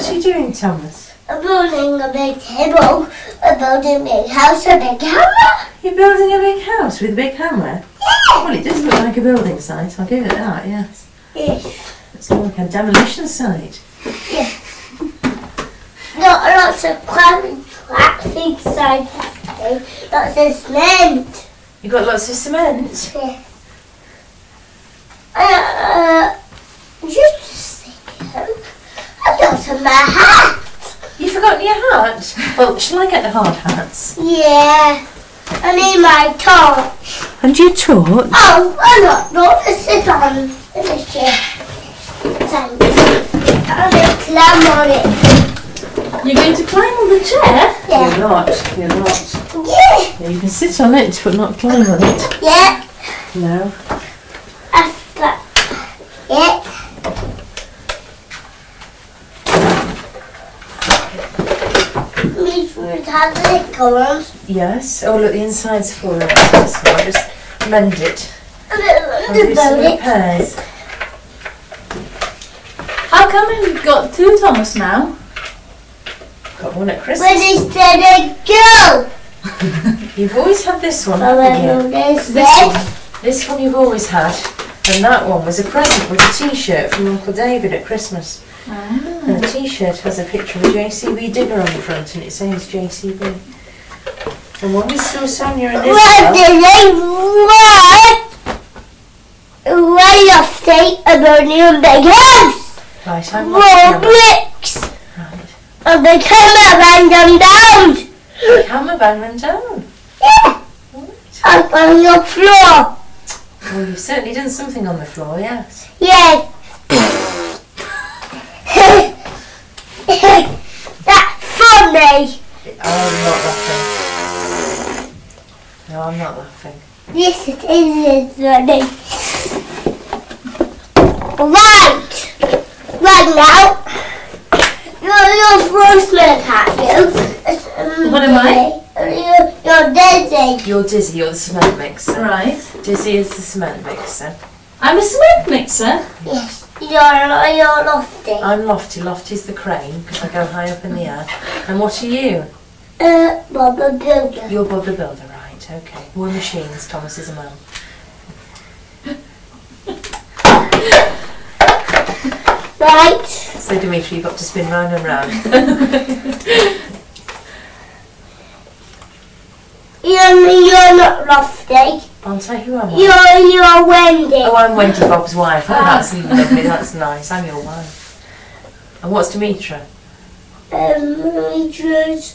are you doing, Thomas? I'm building a big table. I'm building a big house, a big hammer. You're building a big house with a big hammer? Yeah. Well, it does look like a building site, I'll give it that, yes. Yes. It's like a demolition site. Yeah. Got lots of plastic inside that. Lots of cement. You've got lots of cement? Yeah. Just a second. I've got my hat. You've forgotten your hat? Well, shall I get the hard hats? Yeah. I need my torch. And your torch? Oh, I'm not to sit on in the chair. Thanks. I'll climb on it. You're going to climb on the chair? Yeah. You're not. Yeah. Yeah, you can sit on it, but not climb on it. Yeah. No. Yeah. These fruit have the colours. Yes. Oh, look, the inside's full of this one. Just mend it. I'll do some repairs. How come you've got two Thomas now? Got one at Christmas. Where is the go? You've always had this one, Oh, haven't you? there's This one you've always had. And that one was a present with a t-shirt from Uncle David at Christmas. And the t-shirt has a picture of a JCB digger on the front and it says JCB. And when we saw Sonia and Where Isabel... did they run? Way off state about new big house. Right, I'm More not bricks. Right. And the camera ran them down. The camera bang them down. Yeah. Right. Up on your floor. Well, you've certainly done something on the floor, yes. Yeah. That's funny. I'm not laughing. No, I'm not laughing. Yes, it is funny. Right. Right now. You're Rosemary hat, you. What am I? You're Daisy. You're Dizzy, you're the cement mixer. Right. Dizzy is the cement mixer. I'm a cement mixer. Yes. You're Lofty. I'm Lofty. Lofty's the crane because I go high up in the air. And what are you? Bob the Builder. You're Bob the Builder, right, okay. We're machines, Thomas is a man. Right. So Dimitri, you've got to spin round and round. You're not Lofty. Aren't I? Who am I? You're Wendy. Oh, I'm Wendy, Bob's wife. Oh, that's lovely, that's nice. I'm your wife. And what's Dimitra? Demetrius.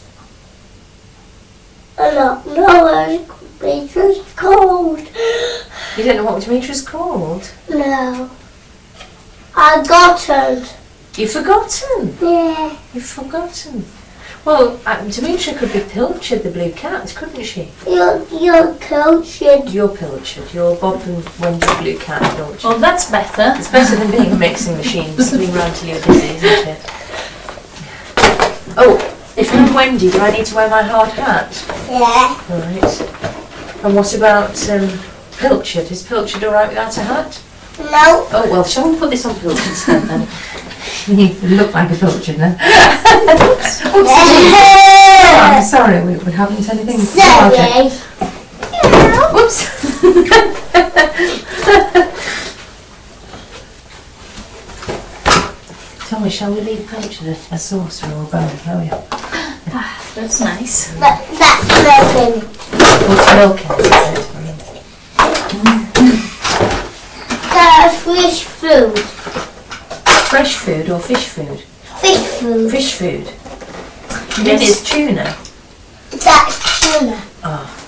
I don't know what Demetrius called. You don't know what Dimitra's called? No. I got it. You've forgotten. Yeah. You've forgotten. Well, Dimitra could be Pilchard, the blue cat, couldn't she? You're Pilchard. You're Pilchard. You're Bob and Wendy, the blue cat, Pilchard. Well, that's better. It's better than being a mixing machine, spinning round till you're dizzy, isn't it? Oh, if I'm Wendy, do I need to wear my hard hat? Yeah. Right. And what about Pilchard? Is Pilchard all right without a hat? No. Oh, well, shall we put this on Pilchard's head then? You look like a Pilchard then. Oops. Oh, I'm sorry, we haven't anything to Sorry. Whoops. Tell me, shall we leave Pilchard a saucer or a bowl? Oh, yeah. Ah, that's nice. That's nothing. What's milk in it, is it? Fish food. Fresh food or fish food? Fish food. Fish food. Yes. It is tuna. That's tuna. Oh.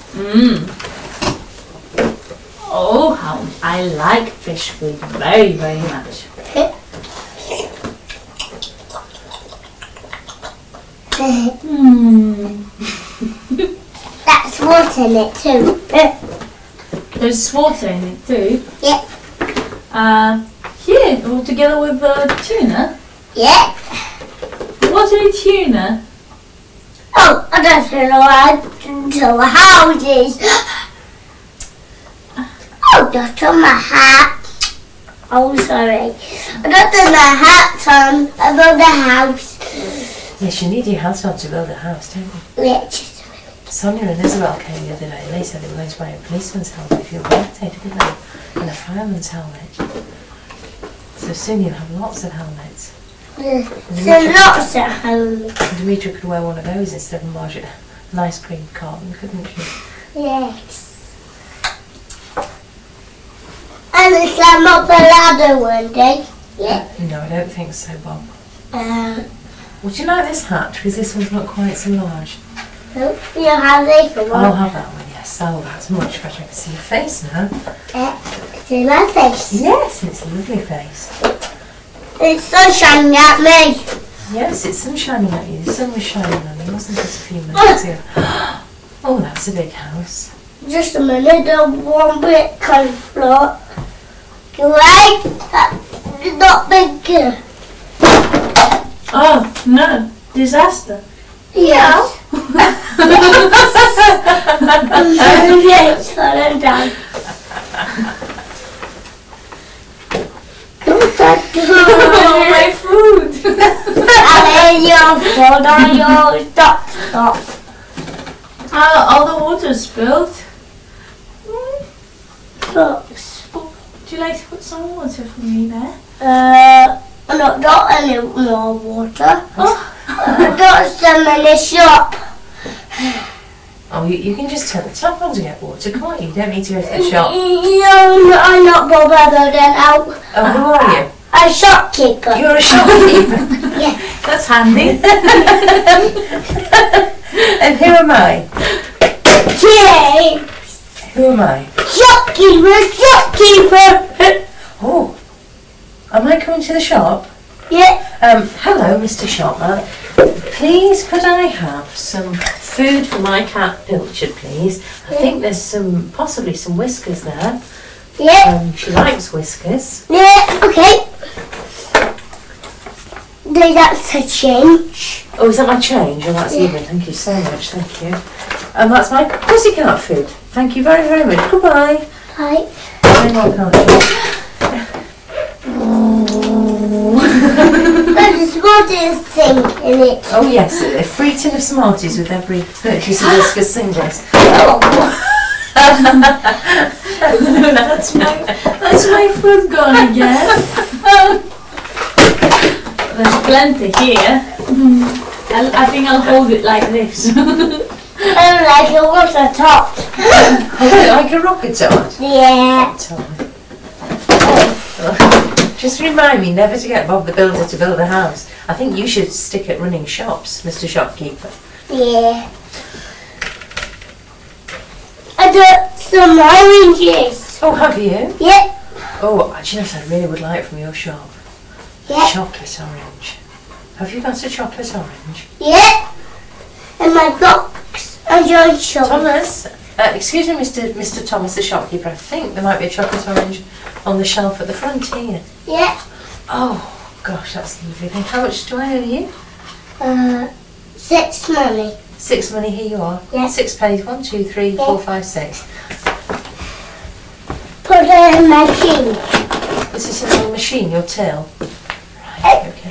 Oh, how I like fish food very, very much. That's water in it too. There's water in it too. Yeah. Here, all together with tuna. Yeah. What is tuna? Oh, I don't know how to houses. Oh, that's on my hat. Oh, sorry. I got my hat on above the house. Yes, you need your household to build a house, don't you? Yeah, just a minute. Sonia and Isabel came the other day. They said they were going to buy a policeman's helmet if you were birthday, didn't they? And a fireman's helmet. So soon you'll have lots of helmets. There's lots of home. Demetra could wear one of those instead of Margaret. An ice cream carton, couldn't she? Yes. And we climb up a ladder one day. Yeah. No, I don't think so, Bob. Would you like this hat? Because this one's not quite so large. You have this one. I'll have that one, yes. Oh, that's much better. I can see your face now. See my face? Yes, it's a lovely face. It's so shining at me. Yes, it's sun shining at you. The sun was shining on you, wasn't it, a few minutes ago? Oh, that's a big house. Just a minute, the one bit can float. Right? That's not big. Oh, no. Disaster. Yeah. It's falling down. Oh, my food. And then you fall down your stop. All the water spilled. Books. Would you like to put some water for me there? Not any more water. Oh. Got some in the shop. Oh, you can just tell the tap on to get water, can't you? You don't need to go to the shop. No, I'm not bothered then out. Oh, who are you? A shopkeeper. You're a shopkeeper. Yeah. That's handy. And who am I? James. Who am I? Shopkeeper. Oh, am I coming to the shop? Yeah. Hello, Mr. Shopman. Please, could I have some food for my cat Pilchard, please? I think there's possibly some whiskers there. Yeah. She likes whiskers. Yeah. Okay. That's a change. Oh, is that my change? Oh, that's even. Thank you so much. Thank you. And that's my pussycat food. Thank you very, very much. Goodbye. Hi. Very welcome. There's a Smarties thing in it. Oh yes, a free tin of Smarties with every purchase of whiskers singles. That's my food gone again. There's plenty here. I think I'll hold it like this. Like a water top. Oh, like a rocket tart. Yeah. Just remind me never to get Bob the Builder to build a house. I think you should stick at running shops, Mr. Shopkeeper. Yeah. I got some oranges. Oh, have you? Yeah. Oh, actually, I really would like from your shop. Yeah. Chocolate orange. Have you got a chocolate orange? Yeah. And my box and your shop. Thomas, excuse me, Mr. Thomas, the shopkeeper. I think there might be a chocolate orange on the shelf at the front here. Yeah. Oh, gosh, that's lovely. How much do I owe you? 6 money. 6 money, here you are. Yeah. 6 pays. 1, 2, 3, 4, 5, 6. Put it in my machine. This is in your machine, your till. Right, okay.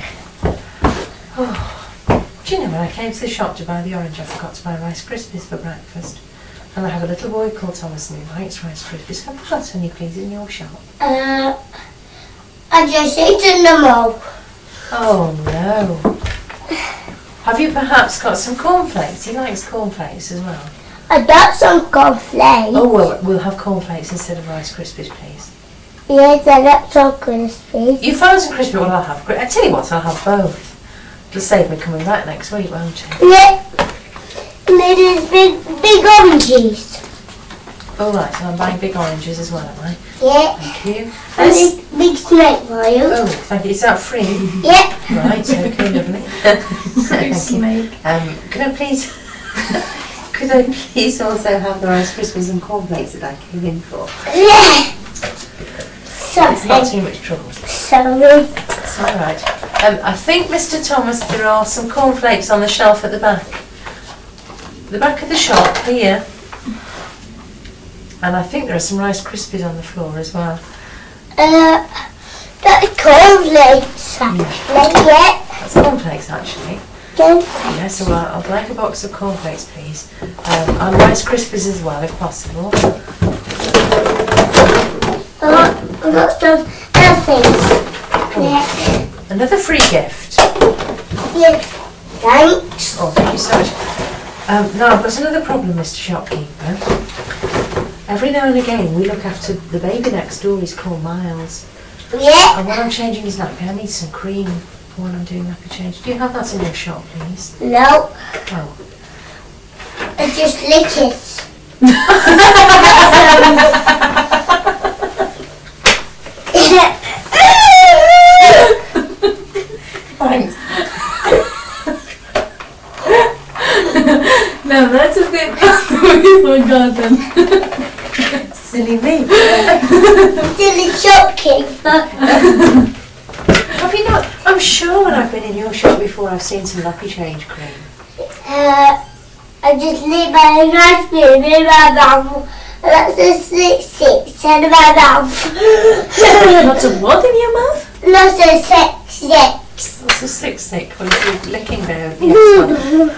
Oh, do you know when I came to the shop to buy the orange, I forgot to buy Rice Krispies for breakfast. And I have a little boy called Thomas and he likes Rice Krispies. Have you got any, please, in your shop? I just eaten them all. Oh, no. Have you perhaps got some cornflakes? He likes cornflakes as well. I got some cornflakes. Oh, well, we'll have cornflakes instead of Rice Krispies, please. Yes, I got some crispy. You found some crispy, well, I'll have... I tell you what, I'll have both. It'll save me coming back next week, won't it? Yeah. And then there's big oranges. Oh, right, so I'm buying big oranges as well, am I? Yeah. Thank you. And there's big snake for you. Oh, thank you. Is that free? Yeah. Right, okay, lovely. Thank you. Snake. Could I please also have the Rice Krispies and cornflakes that I came in for? Yeah. It's not too much trouble. Sorry. It's all right. I think, Mr. Thomas, there are some cornflakes on the shelf at the back. The back of the shop, here. And I think there are some Rice Krispies on the floor as well. That's cornflakes. Yeah. Yeah. That's cornflakes, actually. Then Yes, well, I'd like a box of cornflakes, please. And Rice Krispies as well, if possible. I got some other things. Yeah. Another free gift. Yeah. Thanks. Oh, thank you so much. Now, I've got another problem, Mr. Shopkeeper. Every now and again, we look after the baby next door. He's called Miles. Yeah. And when I'm changing his nappy, I need some cream for when I'm doing nappy change. Do you have that in your shop, please? No. Oh. I just lick it. Thanks. No, that's a bit we've forgotten. Silly me. Silly shopkeeper. Have you not? I'm sure when I've been in your shop before, I've seen some nappy change cream. I just leave my ice cream in my mouth. That's a 6 in my mouth. Lots of what in your mouth? That's a 6. What's a 6 what is it? Licking there? Yes,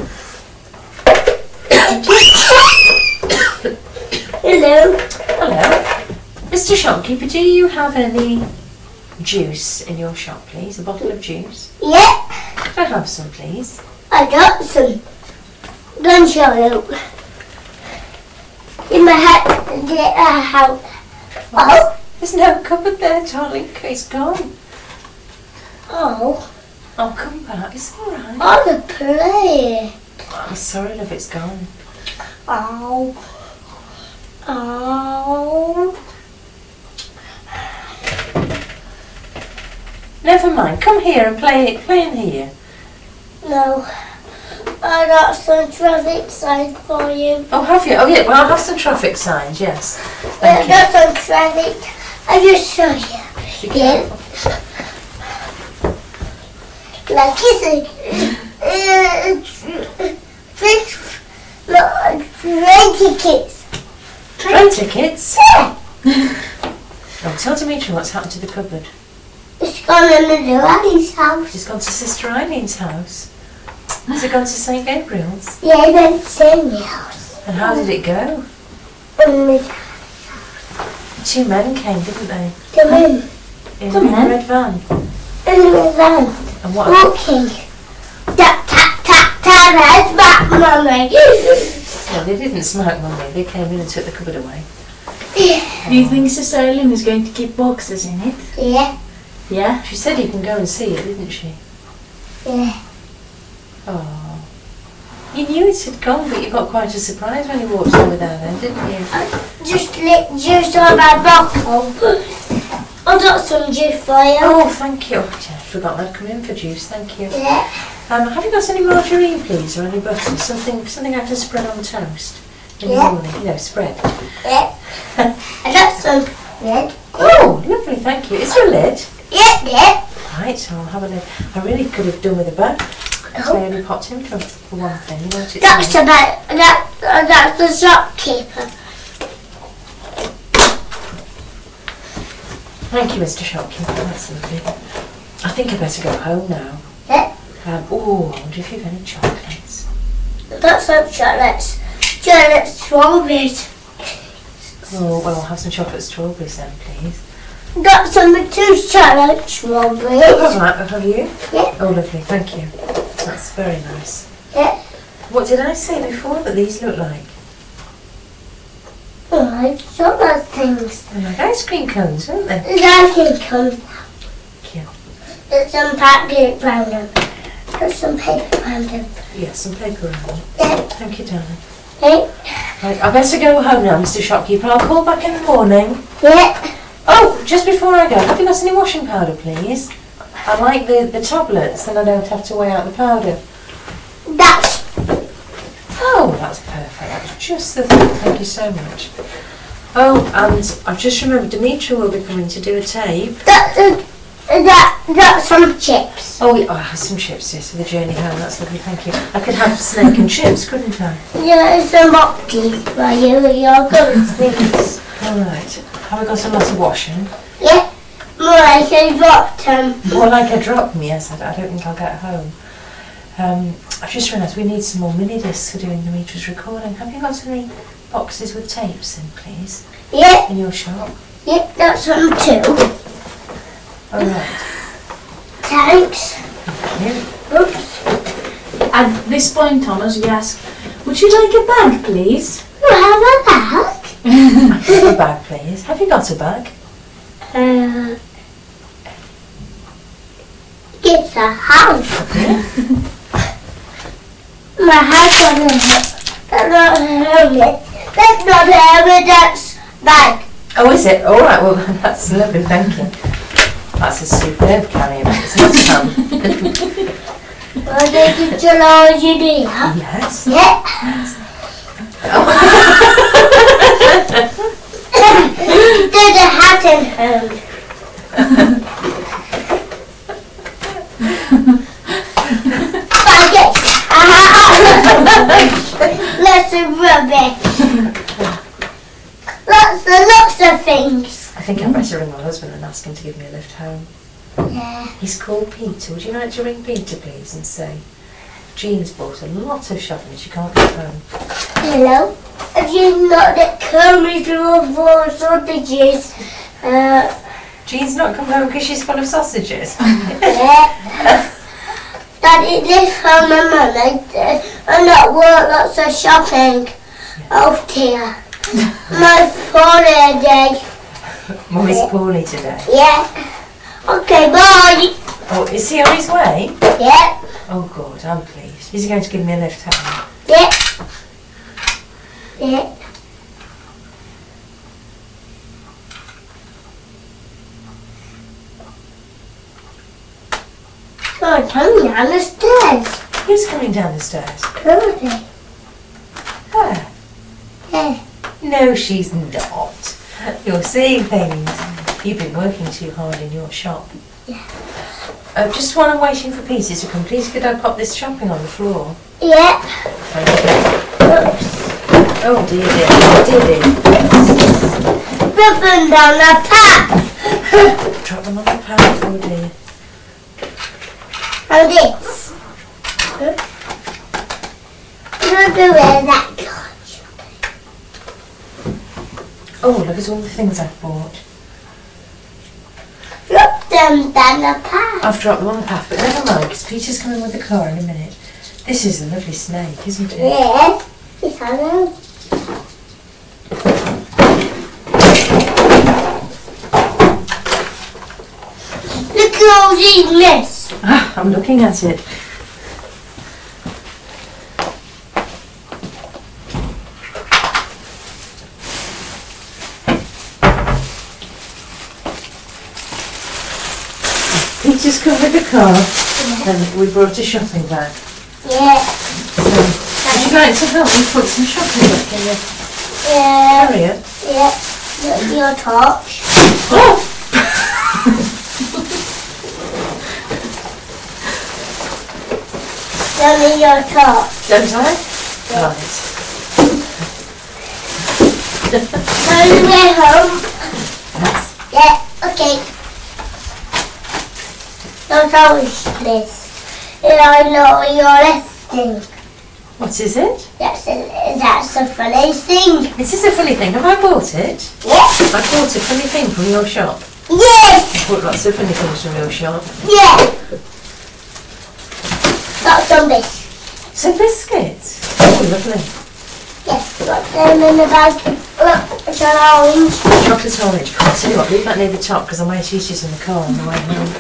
Hello. hello. Mr. Shopkeeper, do you have any juice in your shop, please? A bottle of juice? Yeah, Could I have some, please? I got some. Don't show you. In my hat, get out. Oh, There's no cupboard there, darling. It's gone. oh, Oh, come back. It's all right. on the plate. I'm sorry, love. It's gone. Oh, oh. Never mind. Come here and play in here. No, I got some traffic signs for you. Oh, have you? Oh, yeah. Well, I'll have some traffic signs. Yes. I Thank got some traffic. I just show you. you. Yeah. Like you say, train tickets. Train tickets. Yeah. Oh, tell Dimitri what's happened to the cupboard. It's gone into Daddy's house. She's gone to Sister Eileen's house. Has it gone to St Gabriel's? Yeah, then Sandy's house. And how did it go? And 2 men came, didn't they? come in. In Come a on. red van. In the van. And what? Walking. Tap, tap, tap, tap, that's back, Mummy. Well, they didn't smack Mummy. They came in and took the cupboard away. Do you think Sister Eileen is going to keep boxes in it? Yeah, Yeah? She said you can go and see it, didn't she? yeah. Oh. You knew it had gone, but you got quite a surprise when you walked over there then, didn't you? Just lit juice on my bottle. I got some juice for you. Oh, thank you. Oh, yeah, I forgot I'd come in for juice, thank you. Yeah, Have you got any margarine, please, or any butter? Something I can spread on toast in the Yeah. morning. You know, spread. yeah. I got some bread. Oh, lovely, thank you. Is there a lid? Yeah, yeah. Right, so I'll have a lid. I really could have done with a bag. So I Oh. only popped in for one thing. You know what it's That's like. about, that's the shopkeeper. Thank you, Mr. Shopkeeper. That's lovely. I think I better go home now. Yeah, Oh, I wonder if you've any chocolates. that's some chocolates. Chocolate strawberries. Oh, well, I'll have some chocolate strawberries then, please. Got some 2 chocolate Oh, strawberries. have you? Yeah. Oh, lovely, thank you. That's very nice. Yeah. What did I say before that these look like? Oh, I chocolate things. They're like ice cream cones, aren't they? Nothing comes. Cute. There's some packet around them. There's some paper around them. Yes, some paper around them. Yeah. Thank you, darling. Hey. Right, I better go home now, Mr. Shopkeeper. I'll call back in the morning. Yeah. Oh, just before I go, have you got any washing powder, please? I like the tablets, then I don't have to weigh out the powder. That's Oh, that's perfect. That's just the thing. Thank you so much. Oh, and I've just remembered Dimitri will be coming to do a tape. that's some chips. Oh, yeah, I have some chips here for the journey home. That's lovely, thank you. I could have snake and chips, couldn't I? Yeah, it's a monkey for you. You're good things. All right. Have I got a lot of washing? Yeah. More like a bottom. More like a drop me, yes. I don't think I'll get home. I've just realised we need some more mini discs for doing Demetra's recording. Have you got any boxes with tapes in, please? Yeah, In your shop? yeah, that's on too. Alright. Thanks. Here. Oops. At this point, Thomas, you ask, would you like a bag, please? You have a bag? A bag, please. Have you got a bag? It's a house. My house that's not a helmet. That's not a helmet, that's bag. Oh, is it? Alright, well, that's lovely, thank you. That's a superb carrier bag, isn't it, Sam? Well, did you know you do that? Yes. Yeah. There's a hat in hand. Lots of rubbish. Lots of things. I think I'd better ring my husband and ask him to give me a lift home. Yeah. He's called Peter. Would you like to ring Peter, please, and say, Jean's bought a lot of shopping and she can't get home. Hello. Have you not that comes with four sausages? Jean's not come home because she's full of sausages. Yeah. Daddy lives from my mum and at work lots of shopping. Oh dear. My poor day. Mummy's poorly today. Yeah. Okay, bye. Oh, is he on his way? Yeah. Oh, good, I'm pleased. Is he going to give me a lift home? Yeah. Yeah. Oh, come down the stairs. Who's coming down the stairs? Cody. Her. Yeah. No, she's not. You're seeing things. You've been working too hard in your shop. Yeah. Just while I'm waiting for Peter to come, please could I pop this shopping on the floor? Yeah. Thank you. Oops. Oh dear, dear. Rub them down the path. Drop them on the path, oh dear. And this. Look at where that goes. Oh, look at all the things I've bought. Rub them down the path. I've dropped them on the path, but never mind, because Peter's coming with the car in a minute. This is a lovely snake, isn't it? Yeah. Yes, I know. Look at all these nests. Ah, I'm looking at it. Peter's come with the car and we brought a shopping bag. Yeah. Would you like to help me put some shopping back in your Yeah. carrier? Yeah. Look, your torch. Oh! Show me your torch. Don't I? Right. On the way home. Yeah, okay. Don't always list. And I know you're listening. What is it? That's a funny thing. This is a funny thing. Have I bought it? Yeah. I bought a funny thing from your shop. Yes. I bought lots of funny things from your shop. Yeah. Got some biscuits. Some biscuits. Oh, lovely. Yes, got them in the bag. Look, it's an orange. Chocolate orange. I'll tell you what, leave that near the top because I might eat it in the car on the way home.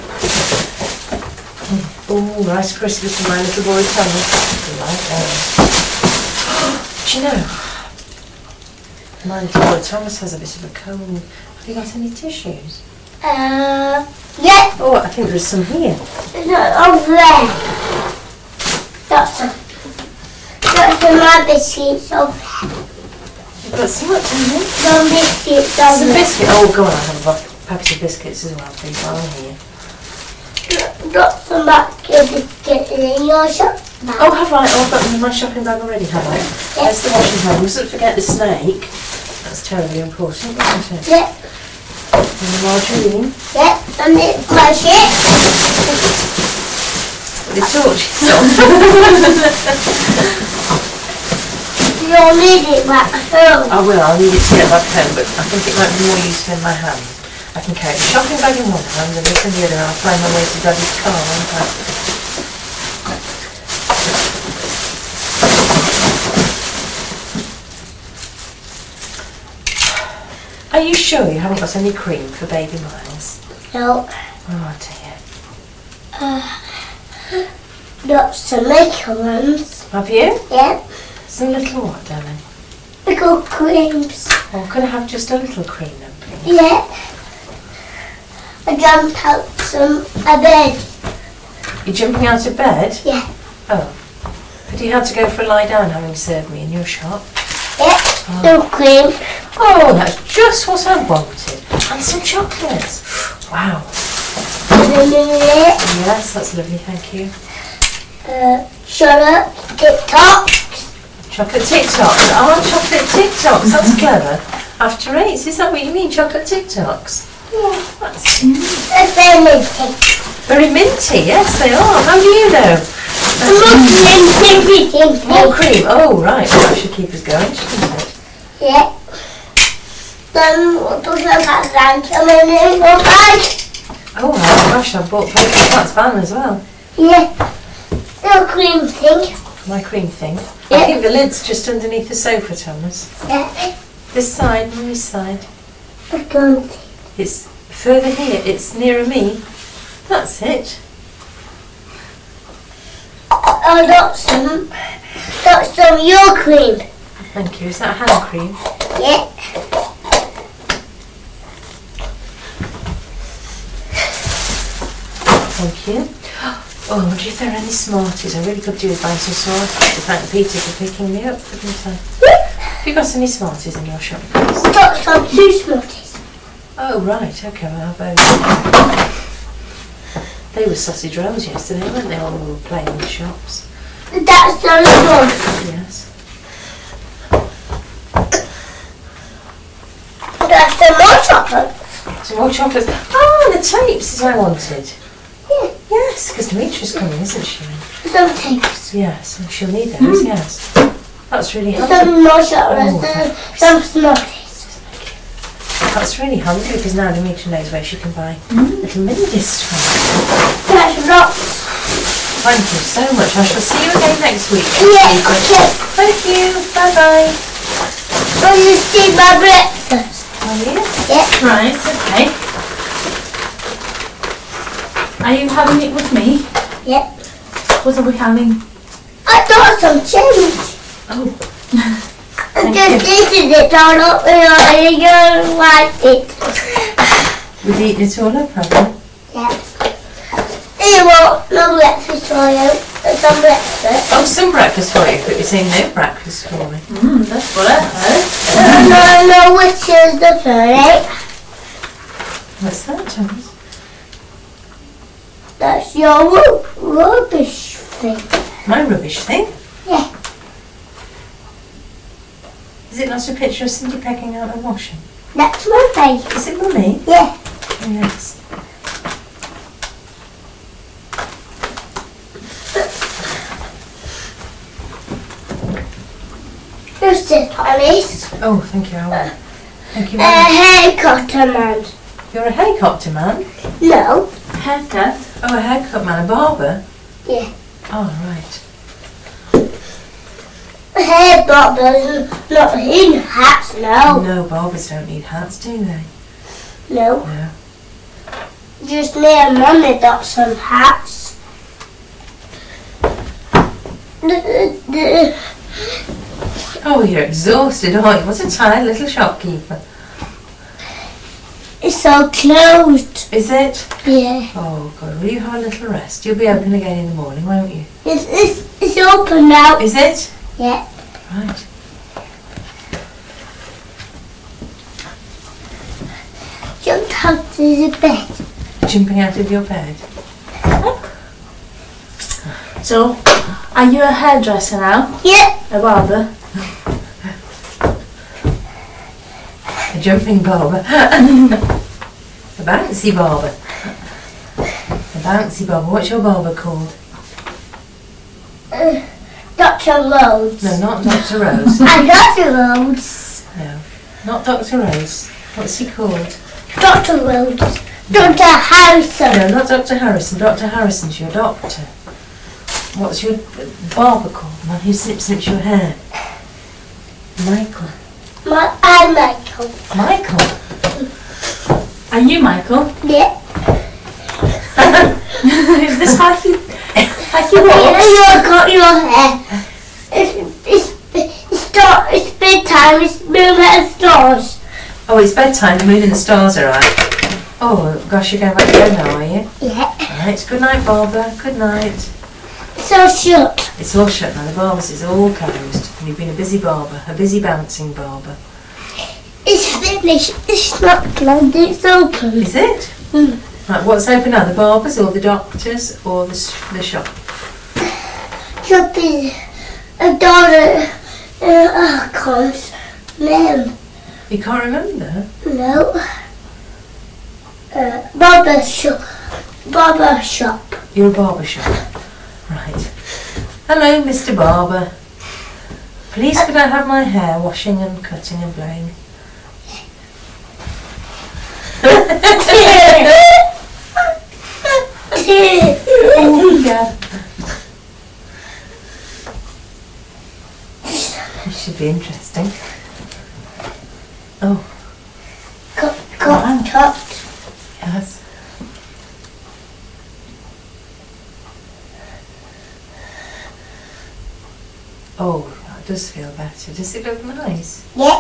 Oh, Rice Krispies for my little boy Thomas. Like that. Do you know, my little boy Thomas has a bit of a cold. Have you got any tissues? Yeah. Oh, I think there's some here. No, over there. That's my biscuits over there. You've got some what in here? Some biscuits over Some there. biscuits. Oh, go on, I'll have a packet of biscuits as well, please, while I'm here. Got some biscuits in your shop. Oh, have I? Oh, I've got them in my shopping bag already, have I? There's the washing hand. We mustn't forget the snake. That's terribly important, isn't it? Yeah, And the margarine. yeah, and it's my shit. the torches on. You'll need it back home. I will, I'll need it to get back home, but I think it might be more useful in my hand. I can carry the shopping bag in one hand and this in the other, and I'll find my way to Daddy's car, won't I? Are you sure you haven't got any cream for baby Miles? No. Oh dear. Got some little ones. Have you? Yeah. Some little what, darling? Little creams. Oh, can I have just a little cream then, please? Yeah. I jumped out a bed. You're jumping out of bed? Yeah. Oh. But you had to go for a lie down having served me in your shop? Yeah. No cream. Oh, that's just what I wanted. And some chocolates. Wow. Yes, that's lovely, thank you. Chocolate TikTok. Chocolate TikToks. Oh, chocolate TikToks. That's clever. After 8, is that what you mean, chocolate TikToks? Yeah. That's They're very minty. very minty, yes they are. How do you know? More cream. Oh, right. Well, that should keep us going, shouldn't it? Yeah. Then we'll put them back down to my little bag. Oh, my gosh, I bought Pat's van as well. Yeah. Little cream thing. My cream thing. Yeah. I think the lid's just underneath the sofa, Thomas. Yeah. This side and this side. I don't. It's further here. It's nearer me. That's it. I got some your cream. Thank you. Is that hand cream? Yeah. Thank you. Oh, I wonder if there are any Smarties. I really could do with buying some Smarties to thank Peter for picking me up, couldn't I? Have you got any Smarties in your shop, please? I got some 2 Smarties. Oh, right. Okay, well, I'll have both. They were sausage rolls yesterday, weren't they, while we were playing in the shops? That's the little one. Yes. That's some more chocolate. Some more chocolates. Oh, the tapes that I wanted. Yeah. Yes, because Demetria's coming, isn't she? Some tapes. Yes, and she'll need those, yes. That's really handy. Some more chocolate. Oh, Some Smarties. That's really handy because now Demetria knows where she can buy little minions from. That's lots. Thank you so much. I shall see you again next week. Yeah. Okay. Thank you. Bye-bye. Will you see my breakfast? Are you? Yeah. Right, okay. Are you having it with me? Yeah. What are we having? I got some change. Oh. I just eaten it all up and I don't like it. We've eaten it all up, have we? Yeah. You want no breakfast for you? Some breakfast. Oh, some breakfast for you, but you're saying no breakfast for me. That's what I heard. I know which is the plate. What's that, Thomas? That's your rubbish thing. My rubbish thing? Yeah. Is it not a picture of Cindy pecking out and washing? That's my face. Is it Mummy? Yeah. Oh, yes. Who's this, Alice? Oh, thank you, I will. Thank you A very much. haircutter man. You're a haircutter man? No. Haircut. Oh, a haircut man, a barber? Yeah. Oh, right. Hair barbers not in hats, no. No, barbers don't need hats, do they? No. No. Just me and Mummy got some hats. Oh, you're exhausted, aren't you? What a tired little shopkeeper. It's all closed. Is it? Yeah. Oh, God, will you have a little rest? You'll be open again in the morning, won't you? It's open now. Is it? Yeah. Right. Jumped out of the bed. Jumping out of your bed. So, are you a hairdresser now? Yeah. A barber? A jumping barber. A bouncy barber. A bouncy barber. What's your barber called? Dr. Rhodes. No, not Dr. Rose. And Dr. Rhodes. No, not Dr. Rose. What's he called? Dr. Rhodes. Dr. Harrison. No, not Dr. Harrison. Dr. Harrison's your doctor. What's your barber called? The one who snips your hair? Michael. I'm Michael. Michael? Are you Michael? Yeah. Is this how you walk? You got your hair. It's bedtime. It's moon at stars. Oh, it's bedtime. The moon and the stars are out. Oh, gosh, you're going back to bed now, are you? Yeah. Right, good night, Barbara. Good night. So shut. It's all shut now. The barber's is all closed. And you've been a busy barber. A busy bouncing barber. It's finished. It's not closed. It's open. Is it? Mm. Right, what's open now? The barbers or the doctors or the shop? Should be a daughter. I can't. No. You can't remember? No. Barber shop. Barber shop. You're a barber shop. Right. Hello, Mr. Barber. Please could I have my hair washing and cutting and blowing? Oh, yeah. This should be interesting. Oh, Cut. yes. Oh, that does feel better. Does it look nice? Yeah.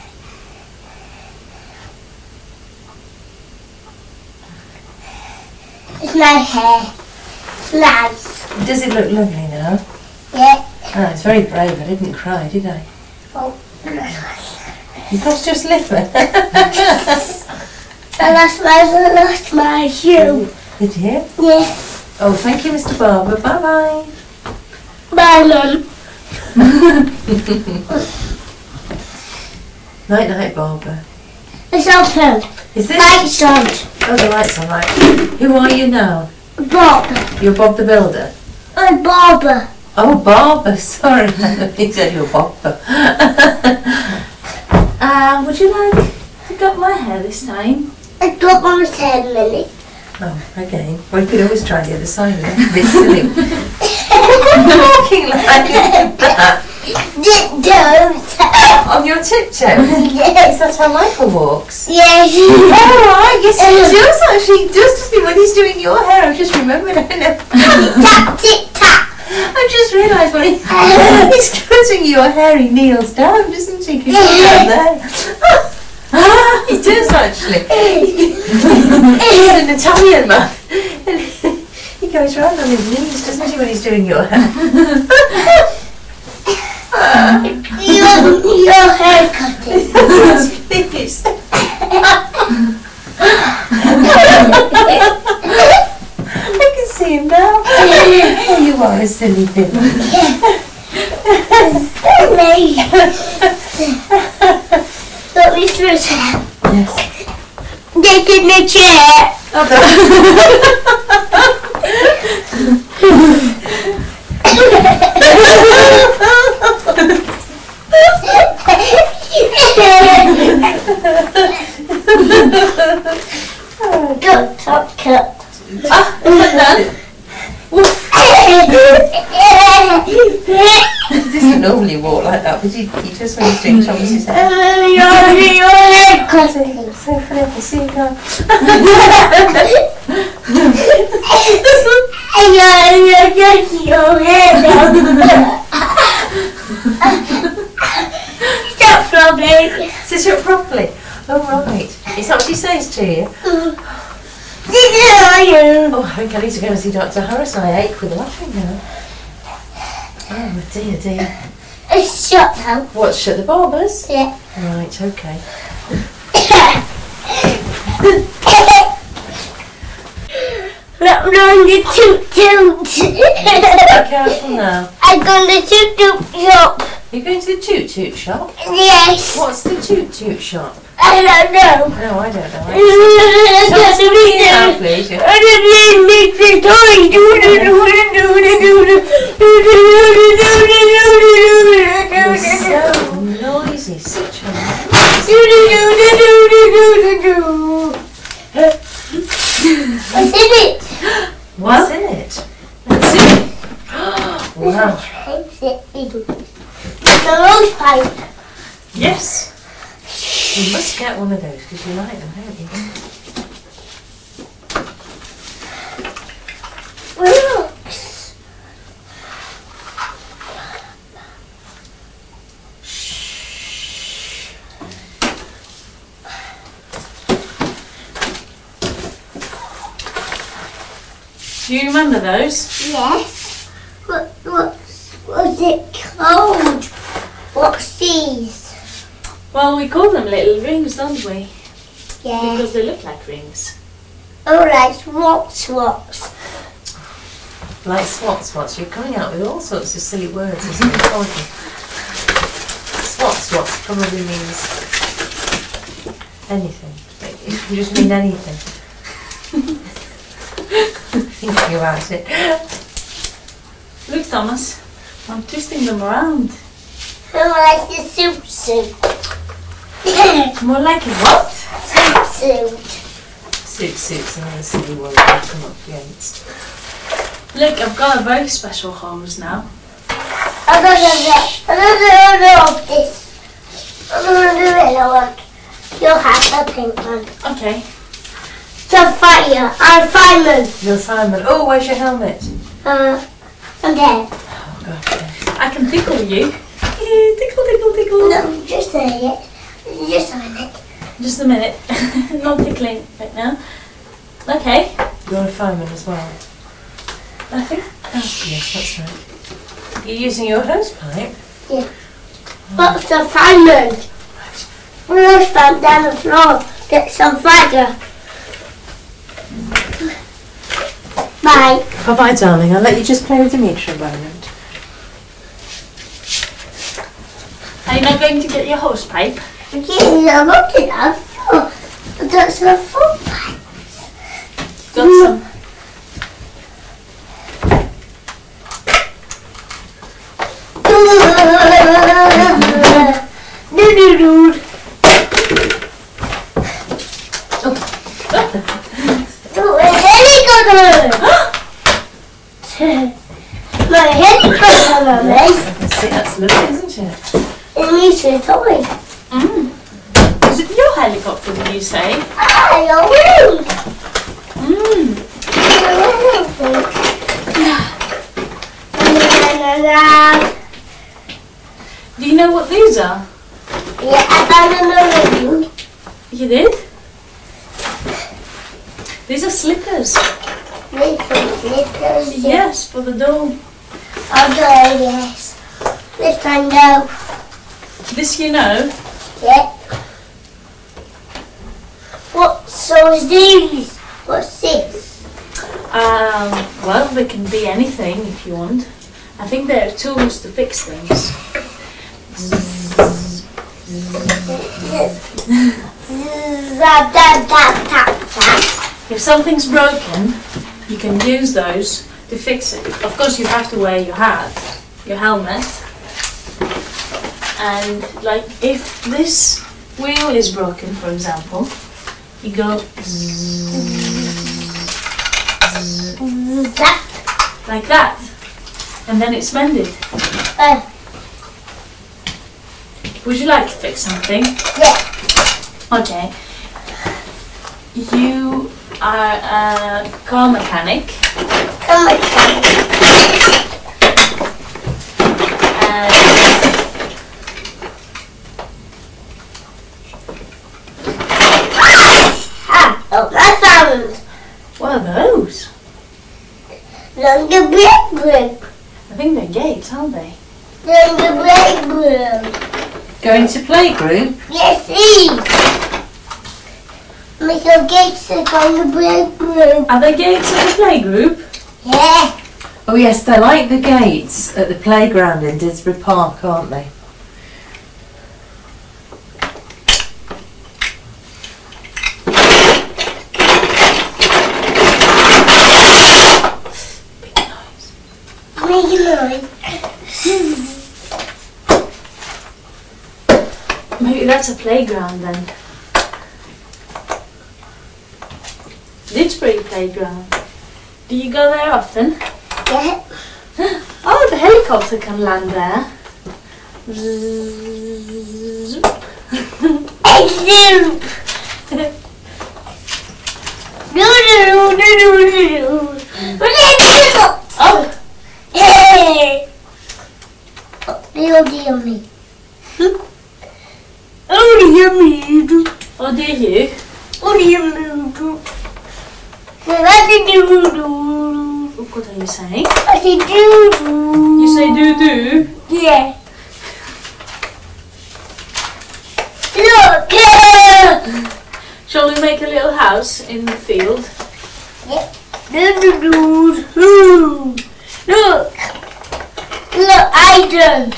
It's my hair. Nice. Does it look lovely now? Yeah. Ah, it's very brave. I didn't cry, did I? Oh. You lost your slipper. I lost my shoe. Did you? Yeah. Oh, thank you, Mr. Barber. Bye-bye. Bye, Mum. Night-night, Barber. It's open. Is this? Lights on. Oh, the lights are right. Who are you now? Bob. You're Bob the Builder. I'm Barber. Oh, Barber. Sorry. He said you're Barber. Would you like to cut my hair this time? I don't want to 10 minutes. Oh, okay. Well, you could always try the other side. It's a bit silly. Walking like that. Don't. On your tiptoe? Yes. Is that how Michael walks? Yes. Oh, right. Yes, he does actually. He does just when he's doing your hair. I've just remembered. Tap, tick, tap. I just realised when he's cutting your hair, he kneels down, doesn't he? 'Cause you're down there. He does actually. He's an Italian man. And he goes round on his knees, doesn't he, when he's doing your hair? Your hair cutting. Please. I can see him now. Oh, you are a silly thing. Let me through chair. Yes. Get in the chair. Cut, cut, cut. He doesn't normally walk like that, but he just when he's doing Thomas's hair. Your hair cutting. So funny to see now. Your hair down. Stop, Robbie. Sit up properly. Oh, right. Is that what he says to you? Oh, I think I need to go and see Dr. Harrison. I ache with laughing now. Oh, dear, dear. It's shut now. What's shut? The barbers? Yeah. Right, okay. I'm going to toot toot. Be careful now. I'm going to toot toot shop. You're going to the toot toot shop? Yes. What's the toot toot shop? I don't know. No, I don't know. Just Now, please. I didn't make the toy. You're so noisy, such a What's in it? What's in it? Let's see. Wow. The rose pipe. Yes. You must get one of those because you like them, don't you? Looks. Do you remember those? Yes. What's it called? What's these? Well, we call them little rings, don't we? Yeah. Because they look like rings. Alright, what's? Like swats. You're coming out with all sorts of silly words, isn't it? Horrible. Swats probably means anything. It can just mean anything. Thinking about it. Look, Thomas. I'm twisting them around. Like the suit. More like a what? Suit. Suits another silly word I've come up against. Look, I've got a very special hose now. I'm gonna do this. I'm gonna do it. I want. You'll have the pink one. Okay. The fire. I'm fireman. You're Simon. Oh, where's your helmet? I'm dead. Oh, God. Okay. I can tickle you. Tickle. No, just a minute. Just a minute. Just a minute. Not tickling right now. Okay. You're a fireman as well. I think. Yes, that's right. You're using your hose pipe? What's a fireman? Rose pipe down the floor. Get some fire. Bye. Bye-bye, darling. I'll let you just play with Dimitri a moment. Are you not going to get your hose pipe? Okay, I'm looking at you. That's a full pipe. Got some. My helicopter, Mummy. I can see that's lovely, isn't it? It means a toy. Is it your helicopter, did you say? Your wings. Do you know what these are? Yeah, I found another wing. You did? These are slippers. Slippers. Yes, for the door. Okay, yes. This time no. This you know. Yeah. What? So is these? What's this? Well, they can be anything if you want. I think they're tools to fix things. If something's broken, you can use those to fix it. Of course, you have to wear your hat, your helmet. And like if this wheel is broken, for example, you go like that, and then it's mended. Would you like to fix something? Yeah. Okay. You are a car mechanic. Come on. Oh, I found. What are those? Longer break room. I think they're gates, aren't they? Longer break room. Going to playgroup? Yes, please. Little gates are on the break room. Are they gates at the playgroup? Yeah. Oh yes, they're like the gates at the playground in Didsbury Park, aren't they? Make a noise. Maybe that's a playground then. Didsbury playground. Do you go there often? Yeah. Oh, the helicopter can land there. Zzz. Zoop. Oh, Hey. Oh dear me. Oh dear me. oh dear you. Oh dear me. What did you do? What are you saying? I said do. You say doo-doo? Yeah. Look. Yeah. Shall we make a little house in the field? Yeah. Look. Look. Look, I done.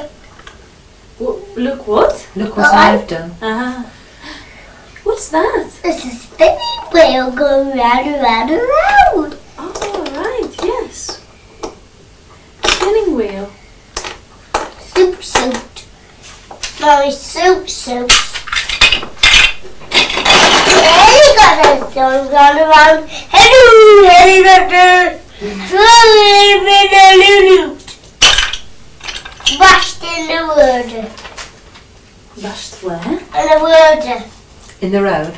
Look what? Look what I've done. What's that? It's a spinning wheel going round and round and round. Oh, right, yes. Spinning wheel. Soup suit. Mommy, soup suit. Helicopter going round and round. Hello, helicopter. Bashed in the water. Bashed where? In the water. In the road.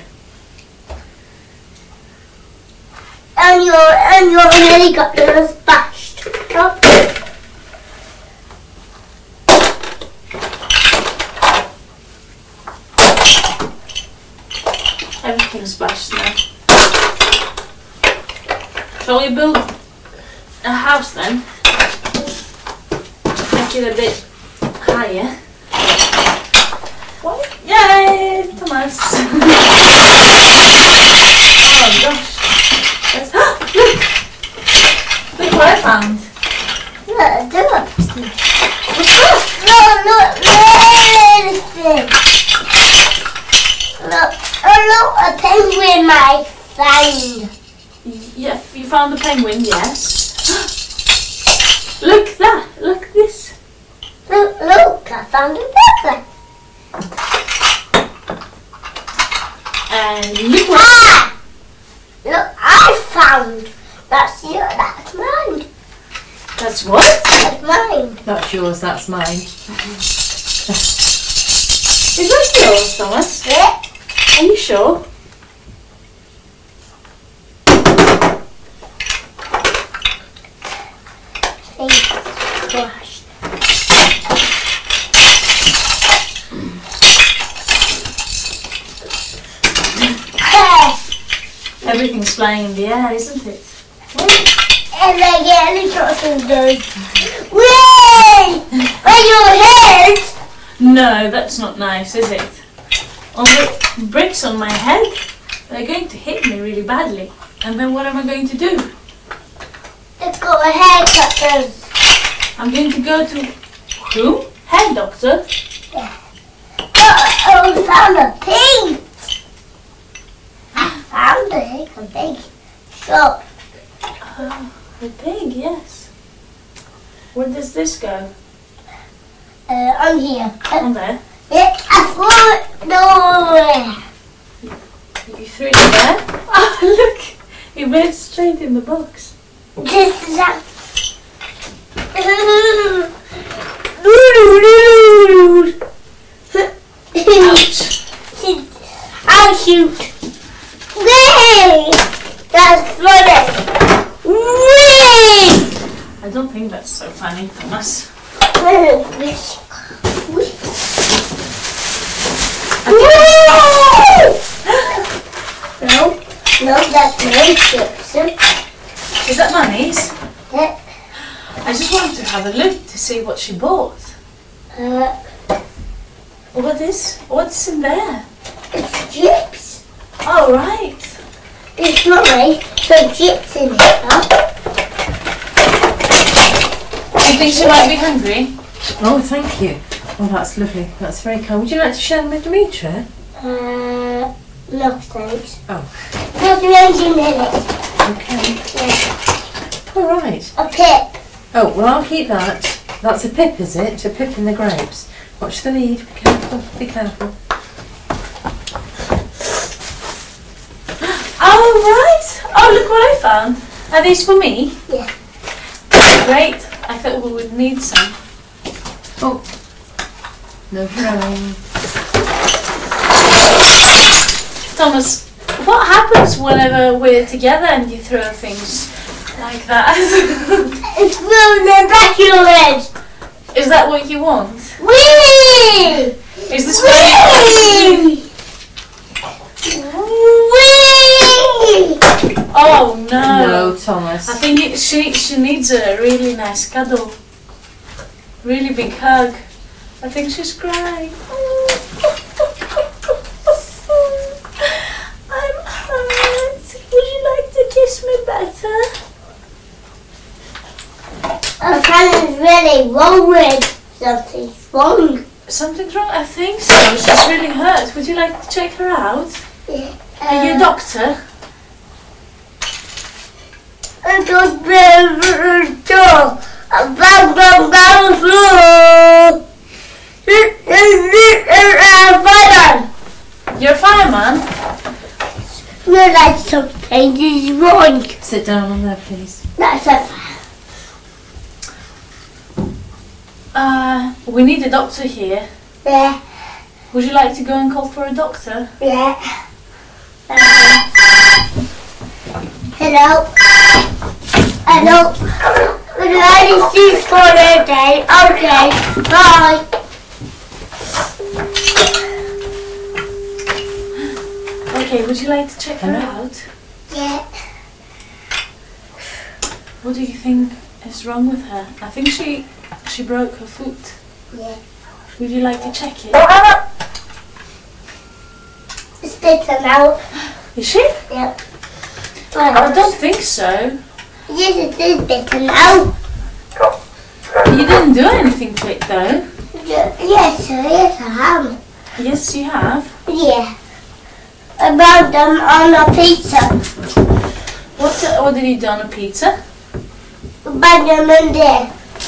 And your helicopter is bashed. Up. Everything's bashed now. Shall we build a house then? Make it a bit higher. What? Yay, Thomas! Oh gosh. That's, look! Look what I found. Look, do it. What's that? No, anything. Look, look, a penguin I found. Yeah, you found the penguin, yes. Look that! Look this! Look, I found a penguin. And look what... Ah! Look, I found. That's mine. That's what? That's mine. That's yours, that's mine. Is that yours, Thomas? Yeah. Are you sure? Face squashed. Everything's flying in the air, isn't it? And I get helicopter does. Whee! On your head! No, that's not nice, is it? All the bricks on my head, they're going to hit me really badly. And then what am I going to do? Let's go a helicopters. I'm going to go to... Who? Hair doctor? Oh, we found a pig. I found a big shop. Oh, the pig, yes. Where does this go? On here. On there. Yeah, I threw it nowhere. You threw it there? Oh, look! It went straight in the box. This is a... Ouch. I'll shoot. Whee! That's funny. Whee! I don't think that's so funny, Thomas. No, that's my chips. Is that Mummy's? Yeah. I just wanted to have a look to see what she bought. What's in there? It's chips. Oh, right. It's not some chips in here. Do you think she might be hungry? Oh, thank you. Oh, that's lovely. That's very kind. Would you like to share them with Demetra? No thanks. Oh. Not 20 minutes. Okay. Yeah. All right. A pip. Oh, well, I'll keep that. That's a pip, is it? A pip in the grapes. Watch the lead. Be careful. Be careful. Oh, right. Oh, look what I found. Are these for me? Yeah. Great. I thought we would need some. Oh. No throwing. Thomas, what happens whenever we're together and you throw things like that? It's from the back of your head. Is that what you want? Whee! Is this what you Whee! Whee! Oh no. No, Thomas. I think she needs a really nice cuddle. Really big hug. I think she's crying. I'm hurt. Would you like to kiss me better? I find it's really wrong with something's wrong. Something's wrong? I think so. She's really hurt. Would you like to check her out? Are you a doctor? I don't know. Bang, bang, bang, slow. Fireman. You're a fireman? Feel like something is wrong. Sit down on there, please. That's a fire. We need a doctor here. Yeah, Would you like to go and call for a doctor? yeah. Hello. Hello. Good night. See you for a day. Okay. Bye. Okay, would you like to check her out? Yeah. What do you think is wrong with her? I think she broke her foot. Yeah. Would you like to check it? It's bitten out. Is she? Yep. I don't think so. Yes, it is bitten out. You didn't do anything to it though. Yes, I am. Yes, you have. Yeah. I bought them on a pizza. What did you do on a pizza? Bang them in there.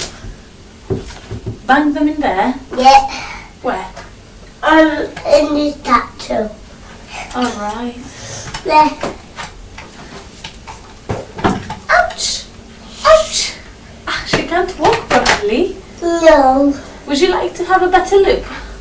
Bang them in there? Yeah. Where? In this tattoo. Alright. There. Ouch! Ouch! Ah, she can't walk properly. No. Would you like to have a better look?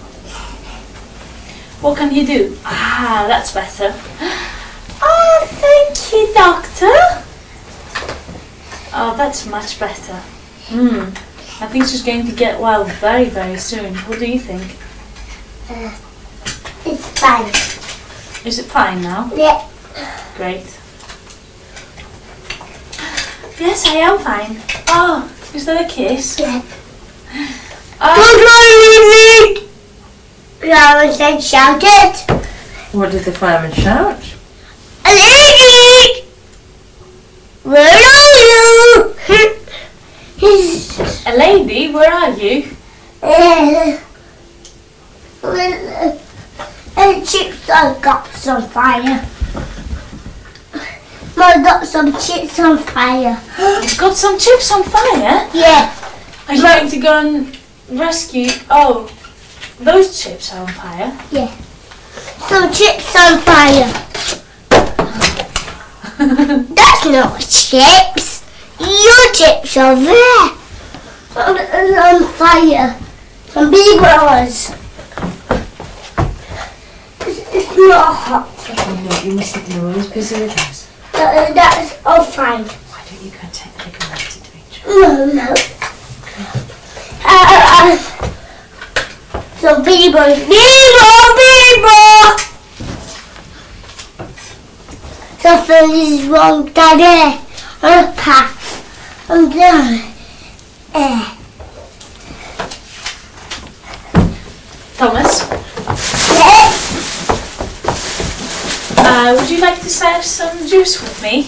What can you do? Ah, that's better. Oh, thank you, doctor. Oh, that's much better. I think she's going to get well very, very soon. What do you think? It's fine. Is it fine now? Yeah. Great. Yes, I am fine. Oh, is that a kiss? Yeah. Oh, Fireman said shout it. What did the fireman shout? A lady! Where are you? a lady, where are you? Chips I got some fire. I got some chips on fire. You've got some chips on fire? Yeah. Are you going to go and rescue... Oh, those chips are on fire. Yeah. Some chips on fire. That's not chips. Your chips are there. On fire. Some big ones. It's not hot. No, you mustn't know. He's busy with us. That's all fine. Why don't you go and take a letter to each No. So Bibo. Something is wrong, Daddy. On a path. I'm done. Thomas, Yes. would you like to share some juice with me?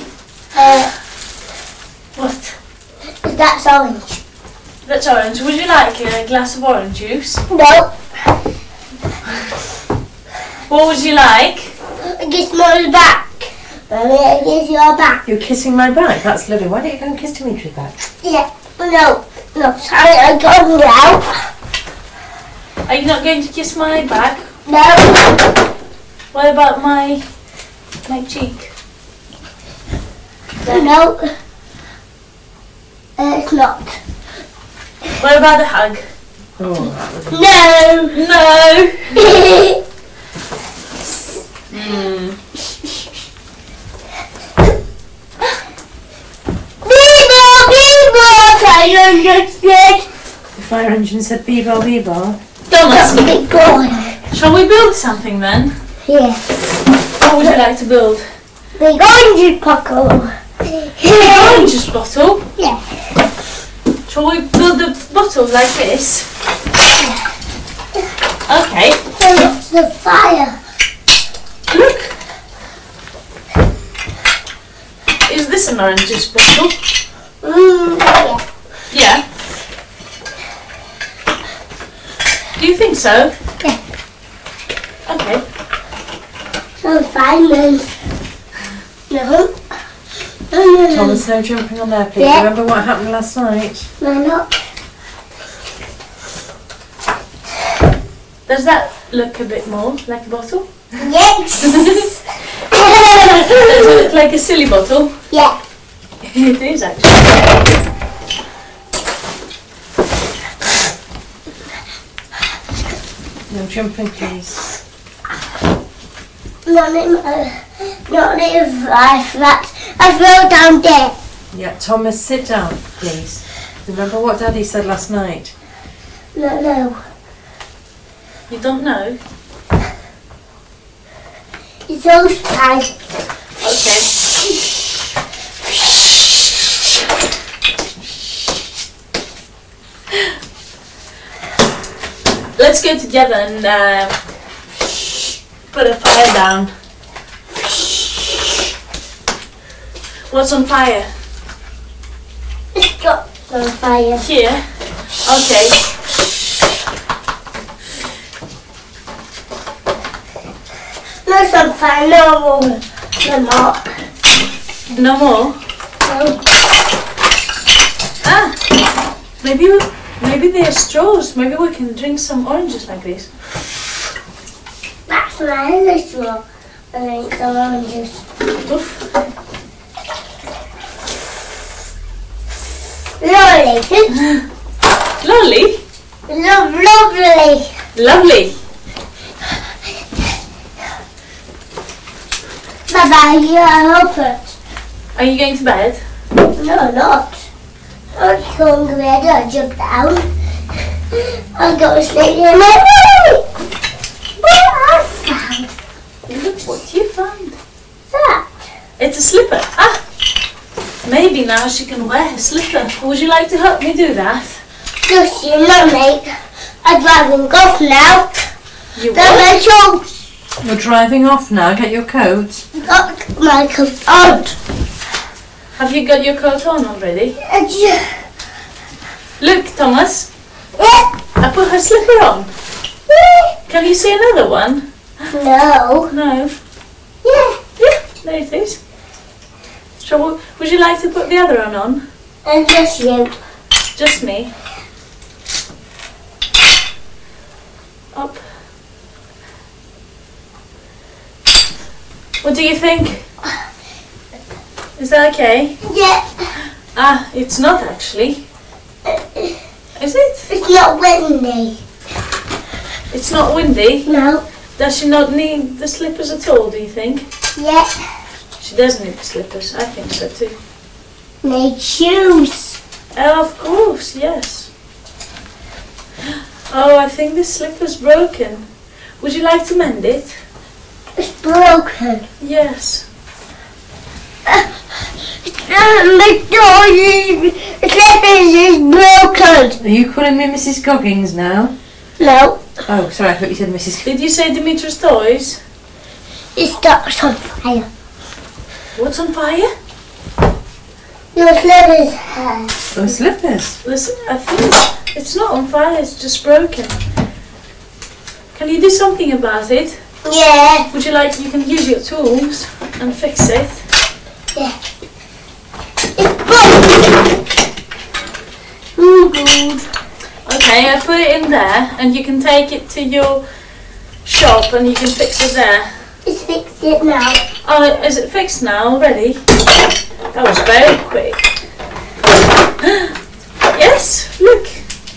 What? That's orange. That's orange. Would you like a glass of orange juice? No. What would you like? Kiss my back. Mommy, kiss your back. You're kissing my back. That's lovely. Why don't you go and kiss Dimitri's back? Yeah. No, sorry, I got it out. Are you not going to kiss my back? No, What about my cheek? no. It's not. What about the hug? Oh, that was No. No. Hmm. the fire engine said Bebo Bebo. Thomas, Big boy. shall we build something then? Yes. What would you like to build? Big orange buckle. Orange bottle. Yeah. Shall we build the bottle like this? Okay. So it's the fire. Look. Is this an orange juice bottle? Yeah. Yeah. Do you think so? Yeah. Okay. So fine then. No. No. Thomas, no jumping on there, please. Yeah. Remember what happened last night? No, no. Does that look a bit more like a bottle? Yes. Does it look like a silly bottle? Yeah. It is actually. No jumping, please. Not in life. I fell down there. Yeah, Thomas, sit down, please. Remember what Daddy said last night? No. You don't know? It's all fine. Okay. Let's go together and put a fire down. What's on fire? It's got on fire. Here. Okay. No, it's on fire. No more. No more. No more? No. Ah! Maybe they're straws. Maybe we can drink some oranges like this. That's my other straw. I think some oranges. Oof. Lovely. Lovely. Lovely. Lovely. Bye-bye. Yeah, I'll put. Are you going to bed? No, not. I'm hungry. I gotta jump down. I'll go to sleep in my room. What I found? Look what you found. That. It's a slipper. Ah! Maybe now she can wear her slipper. Would you like to help me do that? Just you know, mate. I'm driving off now. You Got will? my shorts. You're driving off now. Get your coat. Got my coat on. Have you got your coat on already? Yeah. Look, Thomas. Yeah. I put her slipper on. Can you see another one? No. No. Yeah. Yeah, there it is. Would you like to put the other one on? And just you. Just me. Up. What do you think? Is that okay? Yeah. Ah, it's not actually. Is it? It's not windy. It's not windy. No. Does she not need the slippers at all, do you think? Yeah. She does need the slippers. I think so too. Need shoes. Oh, of course, yes. Oh, I think this slipper's broken. Would you like to mend it? It's broken. Yes. My slippers is broken. Are you calling me Mrs. Goggins now? No. Oh, sorry, I thought you said Mrs. Did you say Dimitri's toys? It's not on fire. What's on fire? Your slippers. Oh, slippers. Listen, I think it's not on fire, it's just broken. Can you do something about it? Yeah. Would you like, you can use your tools and fix it. Yeah. It's broken. so good. Okay, I put it in there, and you can take it to your shop, and you can fix it there. It's fixed it now. Oh, is it fixed now already? That was very quick. Yes, look.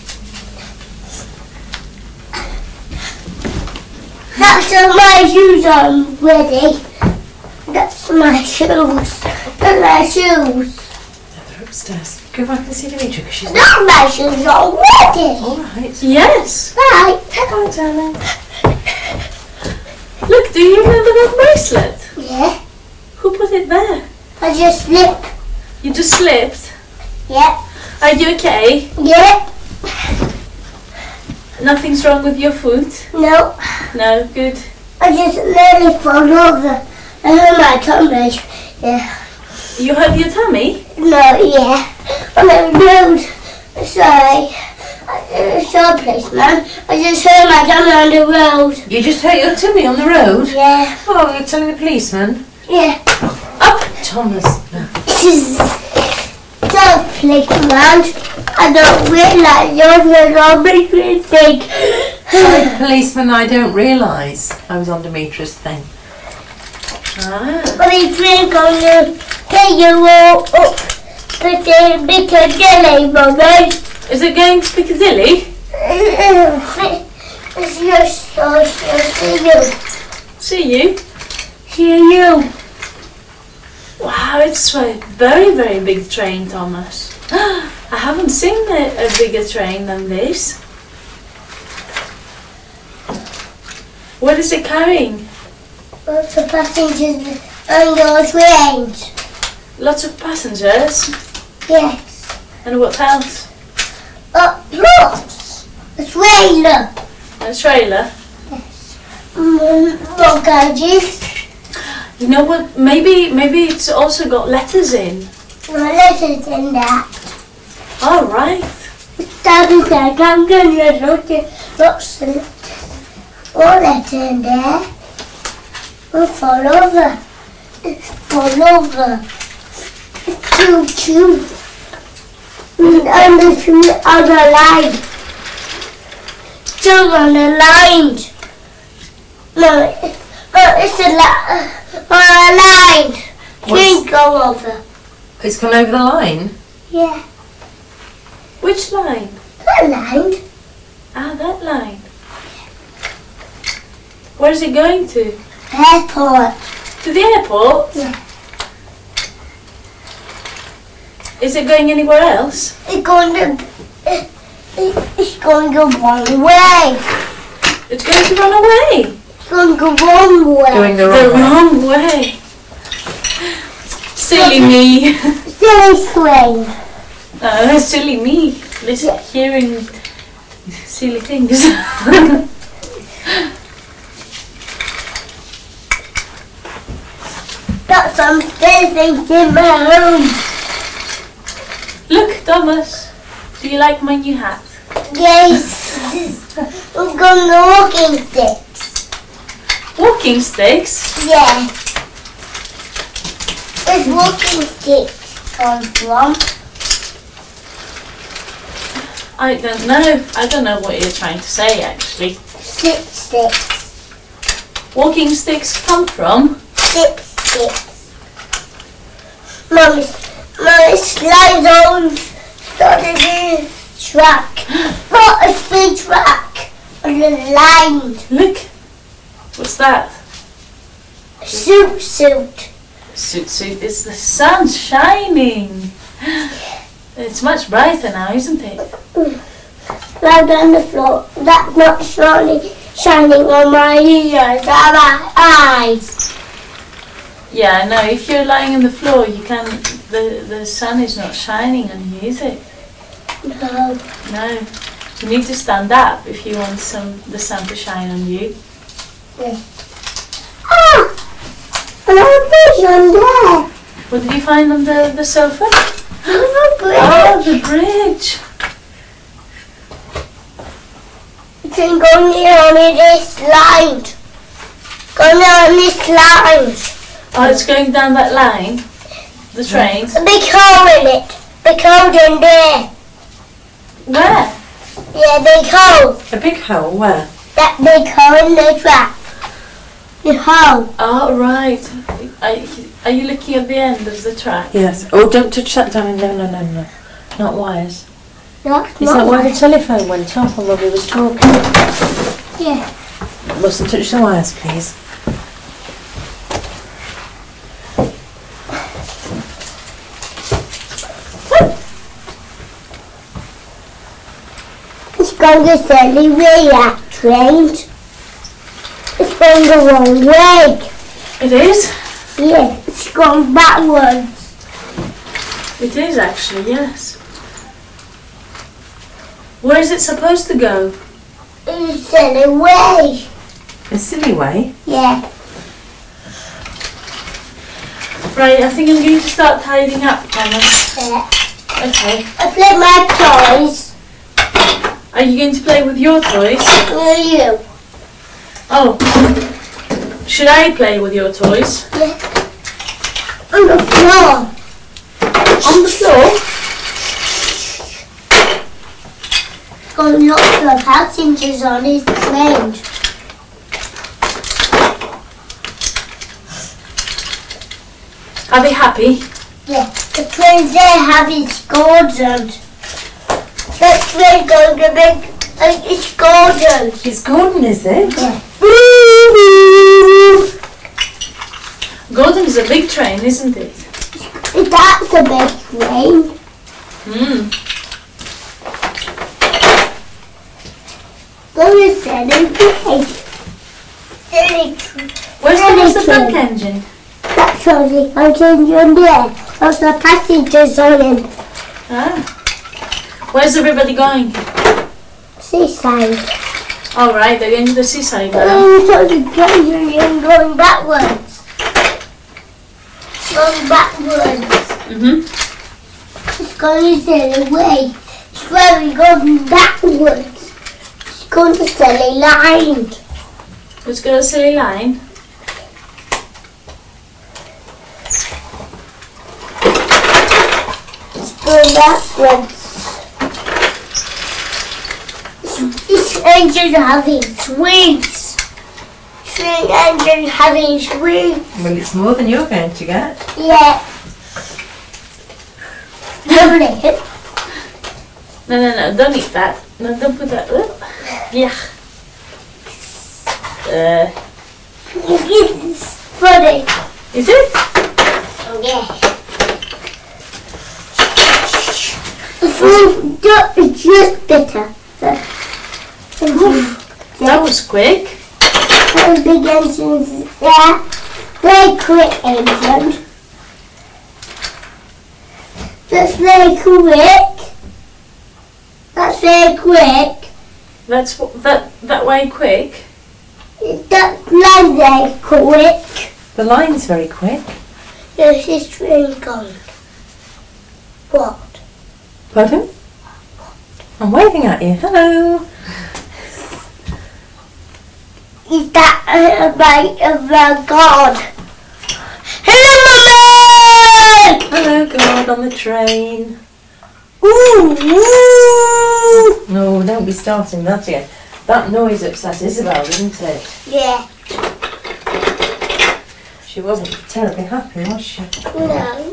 That's all my shoes on ready. That's my shoes. That's my shoes. They're upstairs. Go back and see Demetra because she's That's my shoes on ready. all right. Yes. Right. Oh, darling. Look, do you remember that bracelet? Yeah. Who put it there? I just slipped. You just slipped. Yeah. Are you okay? Yeah. Nothing's wrong with your foot? No. No, good. I just nearly fell over. I hurt my tummy. Yeah. You hurt your tummy? No, yeah. On the road. Sorry. Sorry, policeman. I just hurt my tummy on the road. You just hurt your tummy on the road? Yeah. Oh, you're telling the policeman? Yeah. Up, Thomas. No. Sorry, policeman. I don't realise you're a big mistake. Sorry, policeman, I don't realise I was on Demetra's thing. Ah. But I drink on the take you all up to the Piccadilly, Mummy. Is it going to Piccadilly? It's just so see you. See you. See you. Wow, it's a very, very big train, Thomas. I haven't seen a bigger train than this. What is it carrying? Lots of passengers on your trains. Lots of passengers. Yes. And what else? Lots. A trailer. A trailer. Luggages. You know what? Maybe it's also got letters in. Letters in that. All right. Daddy said I'm going to look at lots of letters. One letter in there. We'll fall over. It's fall over. Choo-choo. And the other line. Still on the line. No, it's a line. Didn't go over. It's gone over the line? Yeah, Which line? that line. Ah, that line. Where's it going to? Airport. To the airport? Yeah. Is it going anywhere else? It's going to go one way. It's going to run away. It's going to go one way. Going the The wrong way. wrong way. Silly me. Silly train. Oh, silly me. Listen, Yeah. hearing silly things. Got some silly things in my room. Look, Thomas. Do you like my new hat? Yes. We're going to walking sticks. Walking sticks? Yeah. Where's walking sticks come from? I don't know. I don't know what you're trying to say, actually. Sticks. Walking sticks come from? Sticks. Mummy slides on the track. Not a speed track. On the line. Look. What's that? Suit. Suit. It's the sun shining. It's much brighter now, isn't it? Lie on the floor. That's not shining on my ears. On my eyes. Yeah, no, if you're lying on the floor, you can. The sun is not shining on you, is it? No. No. You need to stand up if you want the sun to shine on you. Ah! Another fish on there. What did you find on the sofa? Oh, Oh, the bridge. You can go near me this line. Go near this line. Oh, it's going down that line. The train. A big hole in it. Big hole in there. Where? Yeah, big hole. A big hole, where? That big hole in the trap. The hole. Oh, right. Are you looking at the end of the track? Yes. Oh, don't touch that, darling. No. Not wires. That's Is that why the telephone went off when Robbie was talking? Yeah. Mustn't touch the wires, please. It's going the silly way, that train. It's going the wrong way. It is? Yeah, it's going backwards. It is actually, yes. Where is it supposed to go? In a silly way. A silly way. Yeah. Right, I think I'm going to start tidying up, Thomas. Yeah. Okay. I play my toys. Are you going to play with your toys? Where are you? Oh. Should I play with your toys? Yeah. On the floor. On the floor? Got lots of passengers on his train. Are they happy? Yeah. The train's there having golden. That train going to make it's golden. It's Gordon, is it? Yeah. Golden is a big train, isn't it? That's a big train. Hmm. Go to setting place. Where's the front engine? That's only I can in there. There's the passengers on it. Ah. Where's everybody going? Seaside. All right, they're going to the seaside now. Oh, so the train going backwards. Going backwards. It's going the way. It's very going backwards. It's going to silly line. Let's go to a silly line. It's going backwards. This engine having swings. Train engine having swings. Well, it's more than you're going to get. Yeah. Lovely. No, don't eat that. No, don't put that. Yeah. It's funny. Is it? Oh, yeah. It's just bitter. That was quick. Those big engines there. Very quick engine. That's very quick. That's very quick. That's that way quick. That's very quick. The line's very quick. There's this train going. What? Pardon? I'm waving at you. Hello. Is that my God? Hello, Mummy! Hello, God, on the train. Ooh, ooh. No, don't be starting that yet. That noise upset Isabel, didn't it? Yeah. She wasn't terribly happy, was she? No.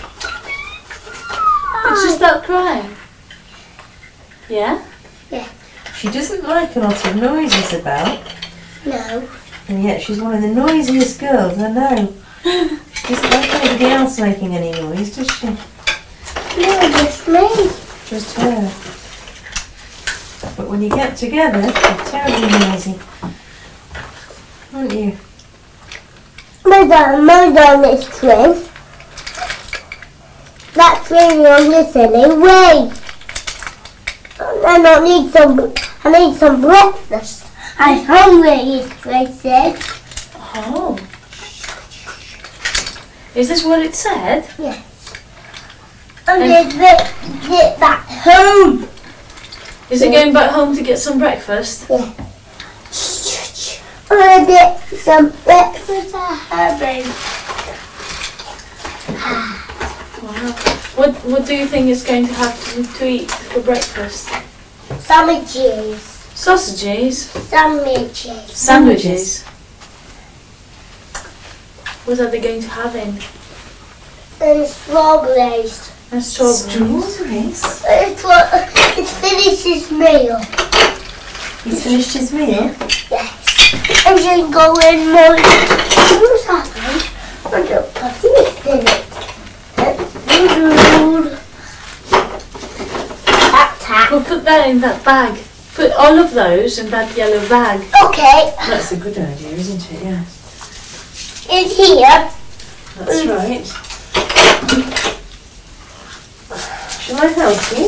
Did she start crying? Yeah? She doesn't like a lot of noise, Isabel. No. And yet she's one of the noisiest girls I know. She doesn't like anybody else making any noise, does she? No, just me. Just her. But when you get together, you're terribly noisy. Aren't you? Mother is train. That train on the silly way. And I need some breakfast. I'm hungry, Grace said. Oh. Is this what it said? Yes. And get back home. Is it going back home to get some breakfast? Yeah. I'm gonna get some breakfast at Herbie. Wow. What do you think it's going to have to eat for breakfast? Sandwiches. Sausages. Sandwiches. Sandwiches. What are they going to have in? And strawberries. And strawberries. Strawberries. It's finished his meal. He's finished his meal. Yes. And then go in more. What's happened? I don't put it in it. We'll put that in that bag. Put all of those in that yellow bag. Okay. That's a good idea, isn't it? Yes. In here. That's right. Shall I help you?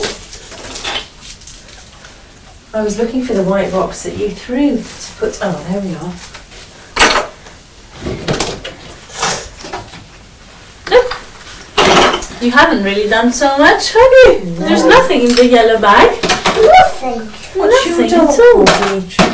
I was looking for the white box that you threw to put. Oh, there we are. You haven't really done so much, have you? No. There's nothing in the yellow bag. Nothing. What's your Nothing doll at all. called, Deidre?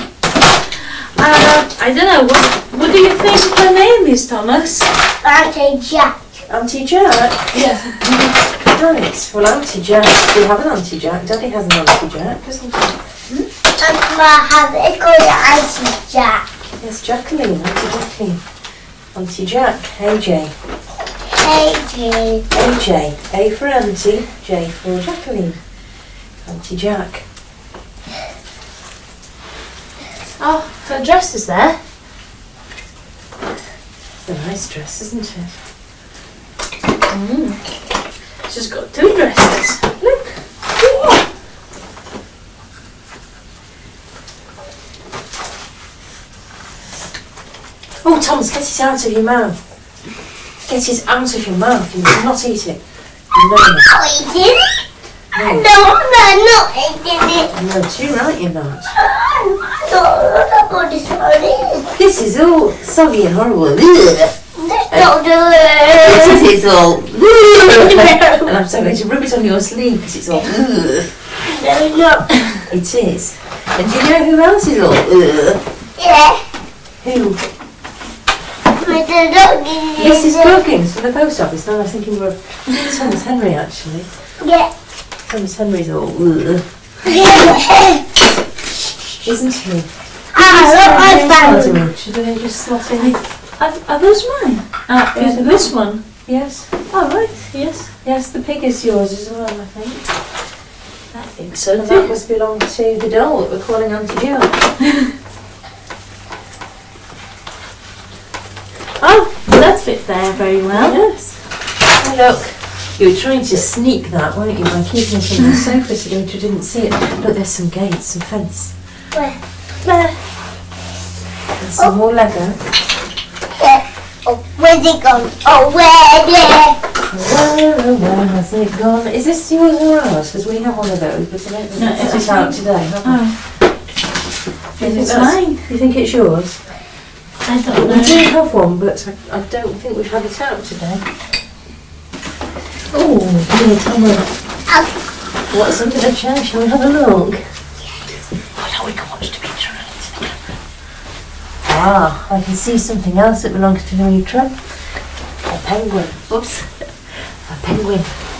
I don't know. What do you think her name is, Thomas? Auntie Jack. Auntie Jack? Yes. Right. Well, Auntie Jack. We have an Auntie Jack. Daddy has an Auntie Jack, doesn't he? And I have it called Auntie Jack. Yes, Jacqueline. Auntie Jacqueline. Auntie Jack. AJ. AJ. AJ. A for Auntie. J for Jacqueline. Auntie Jack. Oh, her dress is there. It's a nice dress, isn't it? She's got two dresses. Look. Oh, Thomas, get it out of your mouth. Get it out of your mouth. You must not eat it. No, Not eating it? no, No, not eating it. no, too right you're not. I'm not this one. This is all soggy and horrible. Ugh. Let's not do it. This is all. Ugh. And I'm so going to rub it on your sleeve because it's all. Ugh. No, no. It is. And do you know who else is all? Ugh? Yeah. Who? But they're not getting Mrs. Perkins from the post office. No, I was thinking of Thomas Henry actually. Yeah. Thomas Henry's all. Ugh. Isn't he? I found. Should they just slot in? Are those mine? Yeah. This one. Yes. Oh, right. Yes. Yes, the pig is yours as well, I think. I think so And that too. must belong to the doll that we're calling Auntie Jack. Oh, that fit there very well. Yes. Oh, look. You were trying to sneak that, weren't you, by keeping it on the sofa so Deidre didn't see it. Look, there's some gates, some fence. Where? And some more Lego. Yeah. Oh, where's it gone? Oh, where? Yeah. Where has it gone? Is this yours or ours? Because we have one of those, but I don't think No, it's it's out mine. today, have we? Oh, Do you think it's that's- mine. Do you think it's yours? I don't We do know. have one, but I don't think we've had it out today. Oh, dear Thomas. What's under the chair? Shall we have a look? Oh, no, we can watch Demetra. Ah, I can see something else that belongs to Demetra. A penguin. Oops. A penguin.